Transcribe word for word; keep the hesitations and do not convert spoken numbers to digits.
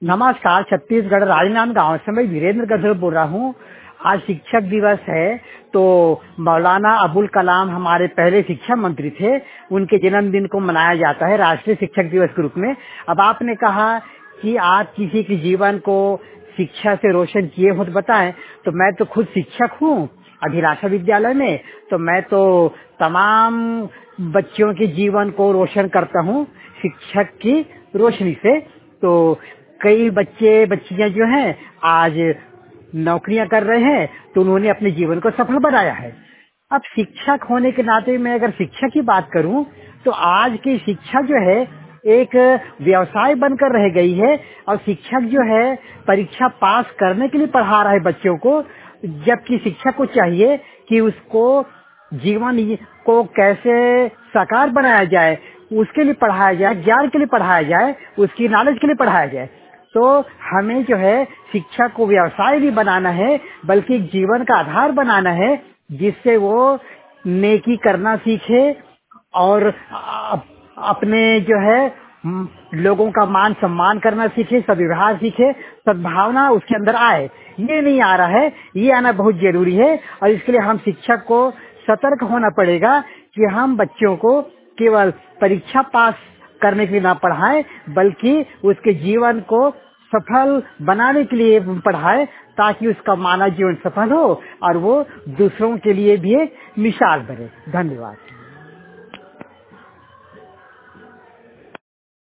नमस्कार। छत्तीसगढ़ राजनांद गांव से मैं वीरेंद्र गढ़ बोल रहा हूँ। आज शिक्षक दिवस है, तो मौलाना अबुल कलाम हमारे पहले शिक्षा मंत्री थे, उनके जन्मदिन को मनाया जाता है राष्ट्रीय शिक्षक दिवस के रूप में। अब आपने कहा कि आप किसी के जीवन को शिक्षा से रोशन किए हो तो बताएं। तो मैं तो खुद शिक्षक हूँ अभिलाषा विद्यालय में, तो मैं तो तमाम बच्चों के जीवन को रोशन करता हूँ शिक्षक की रोशनी से। तो कई बच्चे बच्चियां जो हैं आज नौकरियां कर रहे हैं, तो उन्होंने अपने जीवन को सफल बनाया है। अब शिक्षक होने के नाते मैं अगर शिक्षा की बात करूं, तो आज की शिक्षा जो है एक व्यवसाय बनकर रह गई है। और शिक्षक जो है परीक्षा पास करने के लिए पढ़ा रहा है बच्चों को, जबकि शिक्षक को चाहिए कि उसको जीवन को कैसे साकार बनाया जाए उसके लिए पढ़ाया जाए, ज्ञान के लिए पढ़ाया जाए, उसकी नॉलेज के लिए पढ़ाया जाए। तो हमें जो है शिक्षा को व्यवसाय भी बनाना है, बल्कि जीवन का आधार बनाना है, जिससे वो नेकी करना सीखे और अपने जो है लोगों का मान सम्मान करना सीखे, सद्व्यवहार सीखे, सद्भावना उसके अंदर आए। ये नहीं आ रहा है, ये आना बहुत जरूरी है। और इसके लिए हम शिक्षक को सतर्क होना पड़ेगा कि हम बच्चों को केवल परीक्षा पास करने के लिए ना पढ़ाएं, बल्कि उसके जीवन को सफल बनाने के लिए पढ़ाएं, ताकि उसका मानव जीवन सफल हो और वो दूसरों के लिए भी मिसाल बने। धन्यवाद।